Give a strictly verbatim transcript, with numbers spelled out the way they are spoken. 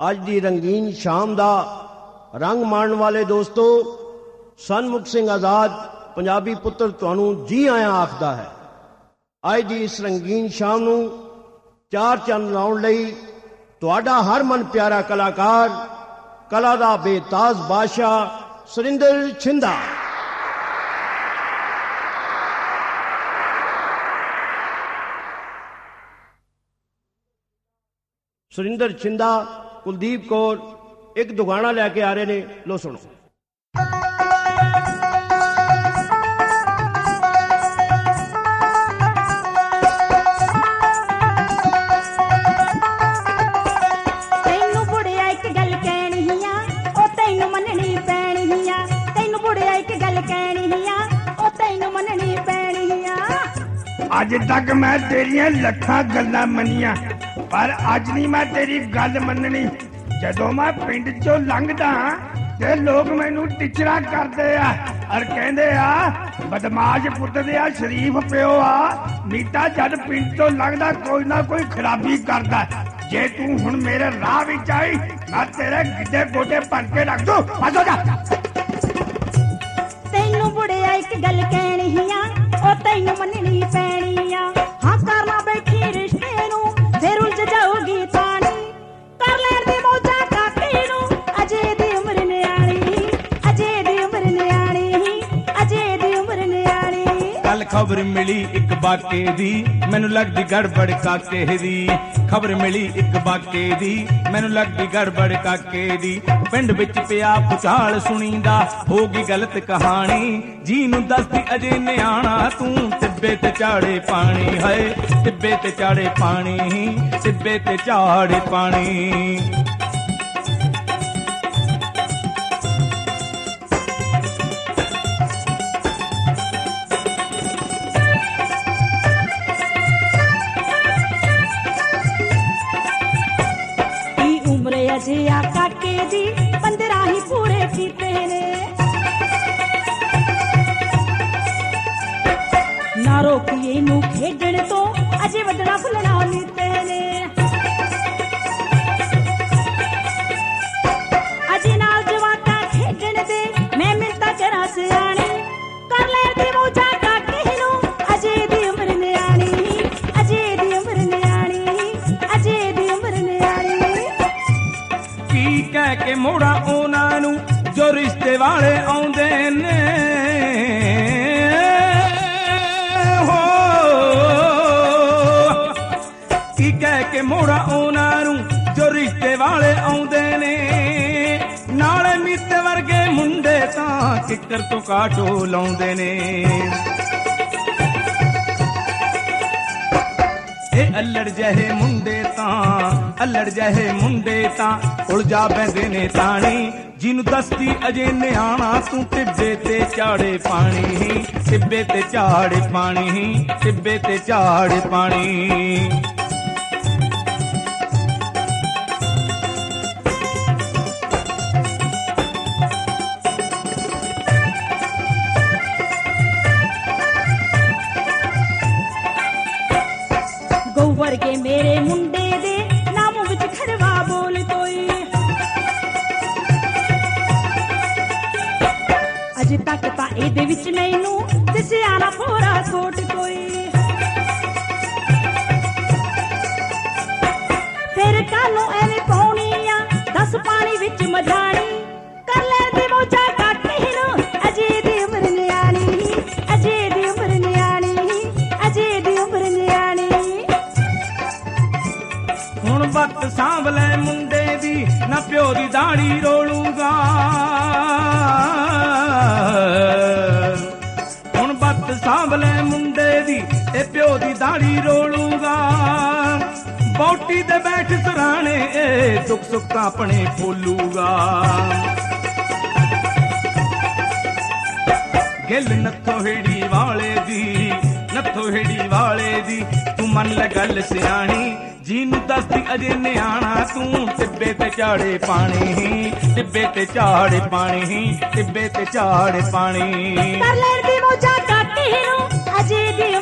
ਅੱਜ ਦੀ ਰੰਗੀਨ ਸ਼ਾਮ ਦਾ ਰੰਗ ਮਾਣਨ ਵਾਲੇ ਦੋਸਤੋ, ਸਨਮੁਖ ਸਿੰਘ ਆਜ਼ਾਦ ਪੰਜਾਬੀ ਪੁੱਤਰ ਤੁਹਾਨੂੰ ਜੀ ਆਇਆਂ ਆਖਦਾ ਹੈ। ਅੱਜ ਦੀ ਇਸ ਰੰਗੀਨ ਸ਼ਾਮ ਨੂੰ ਚਾਰ ਚੰਨ ਲਾਉਣ ਲਈ ਤੁਹਾਡਾ ਹਰਮਨ ਪਿਆਰਾ ਕਲਾਕਾਰ, ਕਲਾ ਦਾ ਬੇਤਾਜ਼ ਬਾਦਸ਼ਾਹ ਸੁਰਿੰਦਰ ਛਿੰਦਾ। ਸੁਰਿੰਦਰ ਛਿੰਦਾ, ਕੁਲਦੀਪ ਕੌਰ ਇੱਕ ਦੁਗਾਣਾ ਲੈ ਕੇ ਆ ਰਹੇ ਨੇ, ਲੋ ਸੁਣੋ। ਤੈਨੂੰ ਬੁੜਿਆ ਇੱਕ ਗੱਲ ਕਹਿਣੀ ਆ, ਉਹ ਤੈਨੂੰ ਮੰਨਣੀ ਪੈਣੀ ਆ। ਤੈਨੂੰ ਬੁੜਿਆ ਇੱਕ ਗੱਲ ਕਹਿਣੀ ਆ, ਉਹ ਤੈਨੂੰ ਮੰਨਣੀ ਪੈਣੀ ਆ। ਅੱਜ ਤੱਕ ਮੈਂ ਤੇਰੀਆਂ ਲੱਖਾਂ ਗੱਲਾਂ ਮੰਨੀਆਂ, ਪਰ ਅੱਜ ਨਹੀਂ ਮੈਂ ਤੇਰੀ ਗੱਲ ਮੰਨਣੀ। ਜਦੋਂ ਮੈਂ ਪਿੰਡ ਚੋਂ ਲੰਘਦਾ ਤੇ ਲੋਕ ਮੈਨੂੰ ਟਿਚਰਾ ਕਰਦੇ ਆ ਔਰ ਕਹਿੰਦੇ ਆ ਬਦਮਾਸ਼ ਪੁੱਤ ਦੇ ਆ, ਸ਼ਰੀਫ ਪਿਓ ਆ। ਮੀਤਾ ਜਦ ਪਿੰਡ ਚੋਂ ਲੰਘਦਾ ਕੋਈ ਨਾ ਕੋਈ ਖਰਾਬੀ ਕਰਦਾ। ਜੇ ਤੂੰ ਹੁਣ ਮੇਰੇ ਰਾਹ ਵਿੱਚ ਆਈ, ਮੈਂ ਤੇਰੇ ਗਿੱਧੇ ਗੋਡੇ ਭੰਨ ਕੇ ਰੱਖ ਦੂੰ। ਬਸ ਹੋ ਜਾ। ਤੈਨੂੰ ਬੁੜਿਆ ਇੱਕ ਗੱਲ ਕਹਿਣੀ ਆ, ਉਹ ਤੈਨੂੰ ਮੰਨਣੀ ਪੈਣੀ ਆ। ਹਾਂ ਕਰਨਾ ਬੈਠੀ ਰਿਸ਼ਤੇ ਨੂੰ, ਫਿਰ ਉਲਝ ਜਾਊਗੀ ਤਾਣੀ। ਕਰ ਲੈਣ ਦੀ ਮੌਜਾਂ ਕਾਕੇ ਨੂੰ, ਅਜੇ ਦੀ ਉਮਰ ਨਿਆਣੀ। ਅਜੇ ਦੀ ਉਮਰ ਨਿਆਣੀ, ਅਜੇ ਦੀ ਉਮਰ ਨਿਆਣੀ। ਕੱਲ ਖਬਰ ਮਿਲੀ ਇੱਕ ਬਾਕੇ ਦੀ, ਮੈਨੂੰ ਲੱਗਦੀ ਗੜਬੜ ਕਾਕੇ ਦੀ। ਖਬਰ ਮਿਲੀ ਇੱਕ ਬਾਕੇ ਦੀ, ਮੈਨੂੰ ਲੱਗਦੀ ਗੜਬੜ ਕਾਕੇ ਦੀ। ਪਿੰਡ ਵਿੱਚ ਪਿਆ ਭੁਚਾਲ ਸੁਣੀਂਦਾ, ਹੋ ਗਈ ਗਲਤ ਕਹਾਣੀ। ਜੀ ਨੂੰ ਦੱਸਦੀ ਅਜੇ ਨਿਆਣਾ, ਤੂੰ ਟਿੱਬੇ ਤੇ ਚਾੜੇ ਪਾਣੀ। ਹਾਏ ਟਿੱਬੇ ਤੇ ਚਾੜੇ ਪਾਣੀ, ਟਿੱਬੇ ਤੇ ਚਾੜੇ ਪਾਣੀ। ਅਜੇ ਆ ਕਾਕੇ ਦੀ, ਪੰਦਰਾਂ ਹੀ ਪੂਰੇ ਕੀਤੇ ਨੇ। ਨਾ ਰੋਕੀਏ ਨੂੰ ਖੇਡਣ ਤੋਂ, ਅਜੇ ਵੱਡਣਾ ਫੁੱਲਣਾ ਨੀਤੇ ਨੇ। ਅਜੇ ਨਾਲ ਜਵਾਕਾਂ ਖੇਡਣ ਦੇ, ਮੈਂ ਮਿੰਤਾ ਕਰਾਂ ਸਿਆਣੀ। ਕਰ ਲੈਣ ਦੀ ਮੌਜਾਂ ਕਾਕੇ ਨੂੰ, ਅਜੇ ਦੀ ਉਮਰ ਨਿਆਣੀ। ਅਜੇ ਦੀ ਉਮਰ ਨਿਆਣੀ, ਅਜੇ ਦੀ ਉਮਰ ਨਿਆਣੀ। ਕੀ ਕਹਿ ਕੇ ਮੋੜਾ ਉਹਨਾਂ ਨੂੰ, ਜੋ ਰਿਸ਼ਤੇ ਵਾਲੇ ਆਉਂਦੇ ਨੇ। ਹੋ ਕੀ ਕਹਿ ਕੇ ਮੋੜਾ ਉਹਨਾਂ ਨੂੰ, ਜੋ ਰਿਸ਼ਤੇ ਵਾਲੇ ਆਉਂਦੇ ਨੇ। ਨਾਲੇ ਮੀਤੇ ਵਰਗੇ ਮੁੰਡੇ ਤਾਂ ਕਿੱਕਰ ਤੋਂ ਕਾਟੋ ਲਾਉਂਦੇ ਨੇ। ਇਹ ਅਲੜ ਜਿਹੇ ਮੁੰਡੇ ਤਾਂ, ਅਲੜ ਜਿਹੇ ਮੁੰਡੇ ਤਾਂ ਉਲਝਾ ਬੈਂਦੇ ਨੇ ਤਾਣੀ। ਜਿਹਨੂੰ ਦੱਸਦੀ ਅਜੇ ਨਿਆਣਾ, ਤੂੰ ਟਿੱਬੇ ਤੇ ਚਾੜੇ ਪਾਣੀ। ਟਿੱਬੇ ਤੇ ਚਾੜੇ ਪਾਣੀ, ਟਿੱਬੇ ਤੇ ਚਾੜੇ ਪਾਣੀ। ਗਊ ਵਰਗੇ ਮੇਰੇ ਮੁੰਡੇ ਦੇ, ਨਾਮ ਵਿੱਚ ਖੜਵਾ ਬੋਲ ਕੋਈ। ਅਜੇ ਤੱਕ ਤਾਂ ਇਹਦੇ ਵਿੱਚ ਮੈਨੂੰ ਦਿਸਿਆ ਨਾ ਪੂਰਾ ਕੋਟ ਕੋਈ। ਫਿਰ ਕਾਨੂੰ ਐਵੇਂ ਪਾਉਣੀ ਆ, ਦਸ ਪਾਣੀ ਵਿੱਚ ਮਧਾਣੀ। ਕਰ ਲੈਣ ਦੀ ਮੌਜਾਂ ਕਾਕੇ ਨੂੰ, ਅਜੇ ਦੀ ਉਮਰ ਨਿਆਣੀ। ਅਜੇ ਦੀ ਉਮਰ ਨਿਆਣੀ, ਅਜੇ ਦੀ ਉਮਰ ਨਿਆਣੀ। ਹੁਣ ਵਕਤ ਸਾਂਭ ਲੈ ਮੁੰਡੇ ਦੀ, ਨਾ ਪਿਓ ਦੀ ਦਾੜੀ ਰੋਲੂਗਾ। ਹੁਣ ਵਕਤ ਸਾਂਭ ਲੈ ਮੁੰਡੇ ਦੀ, ਇਹ ਪਿਓ ਦੀ ਦਾੜੀ ਰੋਲੂਗਾ। ਬੌਟੀ ਤੇ ਬੈਠ ਸਰਾਣੇ, ਇਹ ਦੁੱਖ ਸੁੱਖ ਤਾਂ ਆਪਣੇ ਫੋਲੂਗਾ। ਗਿੱਲ ਨੱਥੋ ਹੇੜੀ ਵਾਲੇ ਦੀ, ਨੱਥੋ ਹੇੜੀ ਵਾਲੇ ਦੀ, ਤੂੰ ਮੰਨ ਲੈ ਗੱਲ ਸਿਆਣੀ। ਜਿਹਨੂੰ ਦੱਸਦੀ ਅਜੇ ਨਿਆਣਾ, ਤੂੰ ਟਿੱਬੇ ਤੇ ਚਾੜੇ ਪਾਣੀ। ਟਿੱਬੇ ਤੇ ਚਾੜੇ ਪਾਣੀ, ਟਿੱਬੇ ਤੇ ਚਾੜੇ ਪਾਣੀ। ਕਰ ਲੈਣ ਦੀ ਮੌਜਾਂ ਕਾਕੇ ਨੂੰ, ਅਜੇ ਦੀ